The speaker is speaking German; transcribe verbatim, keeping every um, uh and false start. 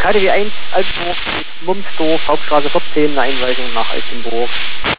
K D W eins, Altenburg, Mumsdorf, Hauptstraße vierzehn, eine Einweisung nach Altenburg.